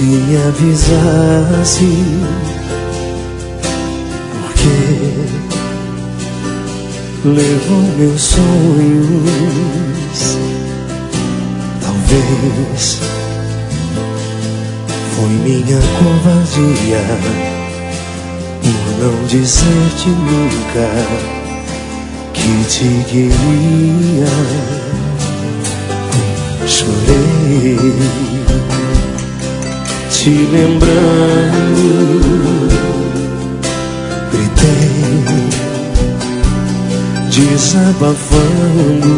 me avisasse, porque levou meus sonhos. Talvez foi minha covardia por não dizer-te nunca que te queria. Chorei te lembrando, gritei desabafando,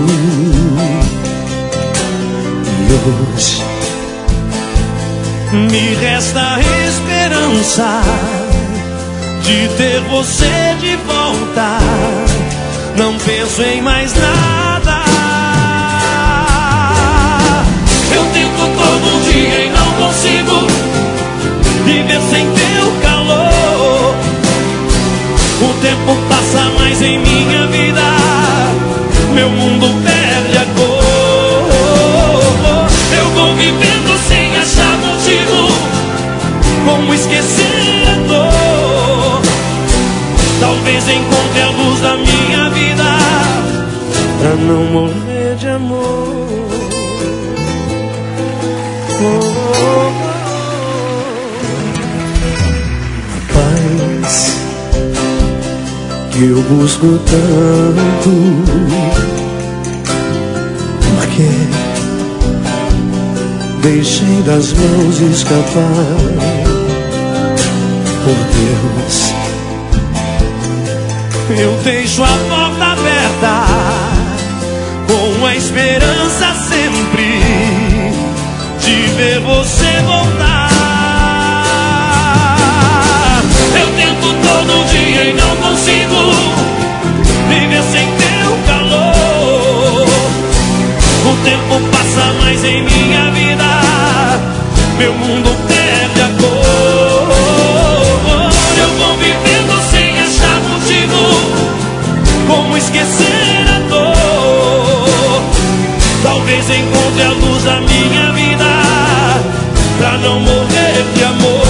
e hoje me resta a esperança de ter você de volta. Não penso em mais nada. Eu tento todo dia e não consigo viver sem teu calor. O tempo passa mais em minha vida, meu mundo perde a cor. Eu vou vivendo sem achar motivo, como esquecer a dor. Talvez encontre a luz da minha vida, pra não morrer de amor. A paz que eu busco tanto, porque deixei das mãos escapar. Por Deus, eu deixo a porta aberta, com a esperança sempre de ver você voltar. Eu tento todo dia e não consigo viver sem teu calor. O tempo passa mais em minha vida, meu mundo perde a cor. Eu vou vivendo sem achar motivo, como esquecer a dor. Talvez encontre a luz da minha vida, pra não morrer de amor.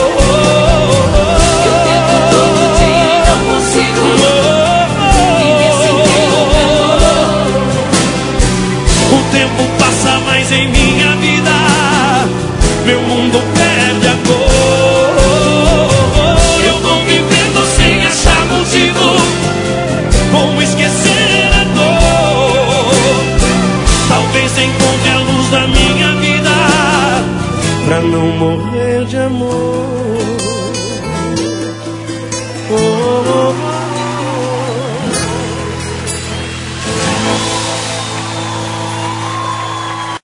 Eu tento todo dia e não consigo viver sem teu calor. O tempo passa mais em minha vida, meu mundo perde a cor. Eu vou vivendo sem achar motivo, como esquecer a dor. Talvez encontre a luz da minha vida, pra não morrer de amor.